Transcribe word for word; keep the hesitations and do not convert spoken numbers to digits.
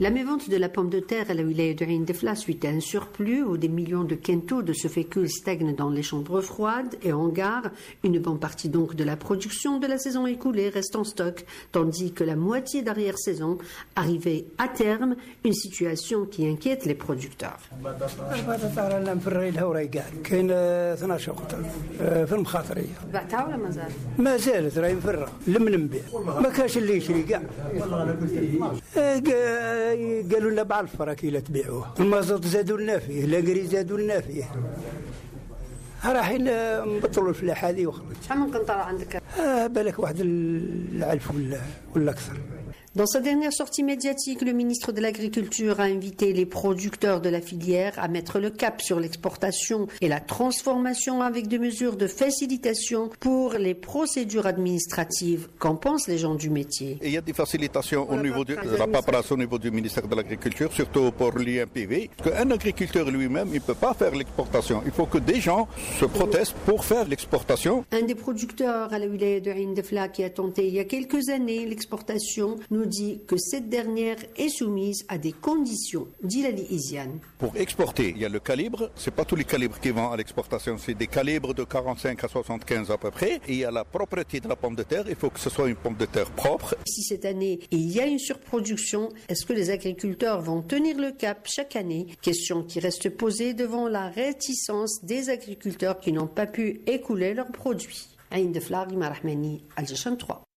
La mévente de la pomme de terre à la wilaya de Ain Defla suite à un surplus où des millions de quintaux de ce fécule stagnent dans les chambres froides et hangars. Une bonne partie donc de la production de la saison écoulée reste en stock, tandis que la moitié d'arrière-saison arrivait à terme, une situation qui inquiète les producteurs. بعتها ولا ما زالت؟ ما زالت راهي مفرغة لم نبيع ما كاش اللي يشري كاع قالوا لنا بعرف راكي لا تبيعوه المازوت زادوا لنا فيه لاكري زادوا لنا فيه رايحين نبطلوا الفلاحة هذه وخلاص. شحال من قنطرة عندك؟ آه بالك واحد الألف ولا ولا أكثر. Dans sa dernière sortie médiatique, le ministre de l'Agriculture a invité les producteurs de la filière à mettre le cap sur l'exportation et la transformation avec des mesures de facilitation pour les procédures administratives. Qu'en pensent les gens du métier? Il y a des facilitations au niveau de la paperasse au niveau du ministère de l'Agriculture, surtout pour l'I M P V. Parce qu'un agriculteur lui-même, il ne peut pas faire l'exportation. Il faut que des gens se protestent pour faire l'exportation. Un des producteurs à la wilaya de Ain Defla qui a tenté il y a quelques années l'exportation nous dit que cette dernière est soumise à des conditions, dit Lali Iziane. Pour exporter, il y a le calibre, c'est pas tous les calibres qui vont à l'exportation, c'est des calibres de quarante-cinq à soixante-quinze à peu près. Et il y a la propreté de la pomme de terre, il faut que ce soit une pomme de terre propre. Si cette année il y a une surproduction, est-ce que les agriculteurs vont tenir le cap chaque année? Question qui reste posée devant la réticence des agriculteurs qui n'ont pas pu écouler leurs produits. Ain Defla, Rima Rahmani, Al Jashan trois.